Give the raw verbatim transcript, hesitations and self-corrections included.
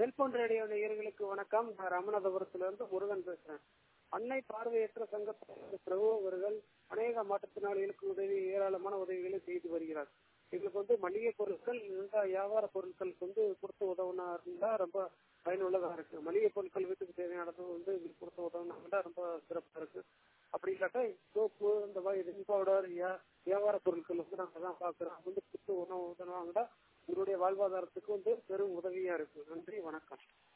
Cellphone radio நேயர்களுக்கு வணக்கம். நான் ராமநாதபுரத்துல இருந்து முருகன் பேசுறேன். அன்னை பார்வையற்ற சங்க பிரபு அவர்கள் அநேக மாற்றுத்திறனாளிகளுக்கு உதவி ஏராளமான உதவிகளை செய்து வருகிறார். எங்களுக்கு வந்து மளிகை பொருட்கள் வியாபார பொருட்களுக்கு வந்து கொடுத்து உதவுனா இருந்தா ரொம்ப பயனுள்ளதா இருக்கு. மளிகை பொருட்கள் வீட்டுக்கு தேவையானது வந்து கொடுத்து உதவுனா ரொம்ப சிறப்பா இருக்கு. அப்படி இல்லாட்டா சோப்பு இந்த மாதிரி ரின் பவுடர் வியாபார பொருட்கள் வந்து நாங்க தான் பாக்குறோம். வந்து கொடுத்து உணவு உதவுவாங்கன்னா உங்களுடைய வாழ்வாதாரத்துக்கு வந்து பெரும் உதவியா இருக்கு. நன்றி, வணக்கம்.